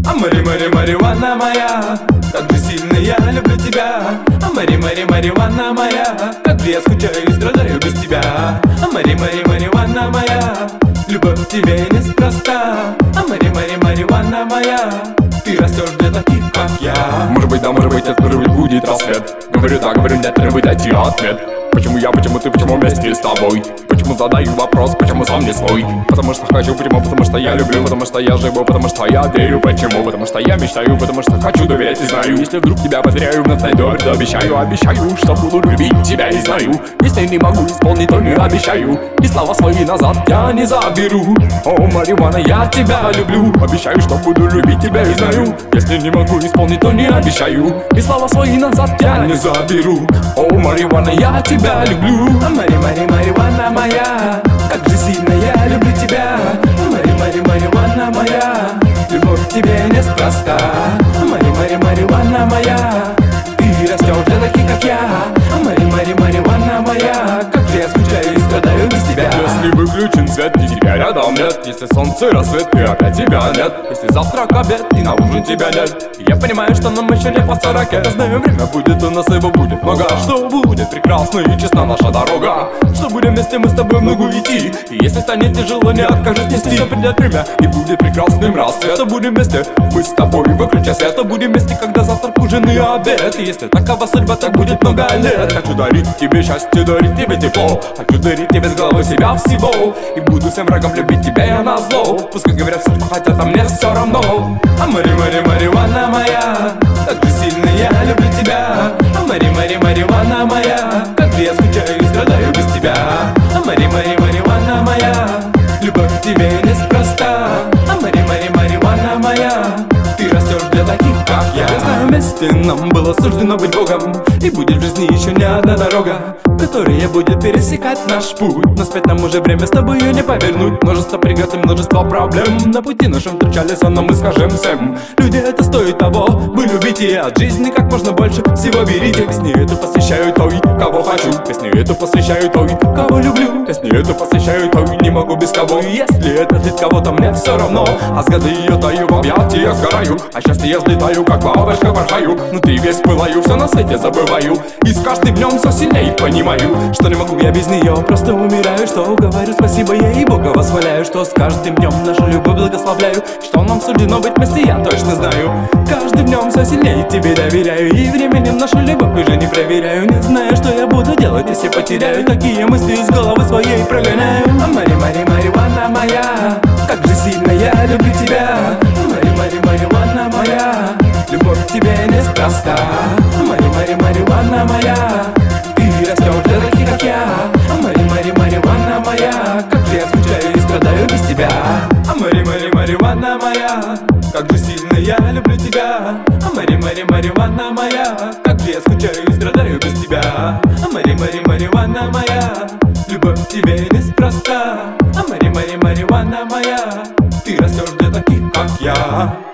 А мари-мари-мариванна моя, как же сильно я люблю тебя. А мари-мари-мариванна моя, как же я скучаю и страдаю без тебя. А мари-мари-мариванна моя, любовь к тебе неспроста. А мари-мари-мариванна моя, ты растешь для таких, как я. Может быть да, может быть нет, может быть будет рассвет. Говорю да, говорю нет, требует дайте ответ. Почему я, почему ты, почему вместе с тобой? Почему задаю вопрос, почему сам не свой? Потому что хочу, почему? Потому что я люблю, потому что я живу, потому что я верю. Почему? Потому что я мечтаю, потому что хочу доверять и знаю. Если вдруг тебя потеряю, вновь найду, то обещаю, что буду любить тебя и знаю. Если не могу исполнить, то не обещаю, и слова свои назад я не заберу. О, Мариванна, я тебя люблю, обещаю, что буду любить тебя и знаю. Если не могу исполнить, то не обещаю, и слова свои назад я не заберу. О, Мариванна, я тебя люблю. А мари-мари-мариванна моя, как же сильно я люблю тебя. А мари-мари-мариванна моя, любовь к тебе неспроста. А мари-мари-мариванна моя, ты растешь для таких, как я. А мари-мари-мариванна моя, как же я скучаю и страдаю без тебя. Если выключен свет, и тебя рядом нет. Если солнце рассвет, и опять тебя нет. Если завтрак, обед, и на ужин тебя нет. И я понимаю, что нам еще не по 40. Я знаю, время будет, у нас его будет много. Что будет прекрасна и честна наша дорога. Что будем вместе мы с тобой в ногу идти. И если станет тяжело, не откажусь нести. Что придет время, и будет прекрасным рассвет. Что будем вместе мы с тобой, выключай свет. Что будем вместе, когда завтрак, ужин и обед. И если такова судьба, так будет много лет. Хочу дарить тебе счастье, дарить тебе тепло. Хочу дарить тебе с головы себя всего. И буду всем врагам любить тебя я назло. Пускай говорят все, что хотят, а мне все равно. А мари-мари-мариванна моя, как же сильно я люблю тебя. А мари-мари-мариванна моя, как же я скучаю и страдаю без тебя. А мари-мари-мариванна моя, любовь к тебе неспроста. А мари-мари-мариванна моя, ты растешь для таких, как я. Я знаю, вместе нам было суждено быть Богом. И будет в жизни еще не одна дорога, которая будет пересекать наш путь. Но спять нам уже время с тобою не повернуть. Множество преград и множество проблем на пути нашем встречались, но мы скажем всем: люди, это стоит того, вы любите от жизни как можно больше всего берите. Песни эту посвящаю той, кого хочу. Песни эту посвящаю той, кого люблю. Песни эту посвящаю той, не могу без кого. И если это для кого-то, мне все равно. А взгляды ее даю, в объятиях сгораю. А счастье я взлетаю, как бабочка порхаю. Внутри весь пылаю, все на свете забываю. И с каждым днем все сильнее понимаю, что не могу я без нее, просто умираю. Что говорю спасибо ей, Бога восхваляю. Что с каждым днем нашу любовь благословляю. Что нам суждено быть вместе, я точно знаю. Каждым днем все сильнее тебе доверяю. И временем нашу любовь уже не проверяю. Не знаю, что я буду делать, если потеряю. Такие мысли из головы своей прогоняю. А мари-мари-мариванна моя, как же сильно я люблю тебя. А мари-мари-мариванна моя, любовь к тебе неспроста. А мари-мари-мариванна моя, ты растешь для таких, как я. А мари-мари-мариванна моя, как же я скучаю и страдаю без тебя. А мари-мари-мариванна моя, как же сильно я люблю тебя. А мари-мари-мариванна моя, как же я скучаю и страдаю без тебя. А мари-мари-мариванна моя, любовь к тебе неспроста. А мари-мари-мариванна моя, ты растешь для таких, как я.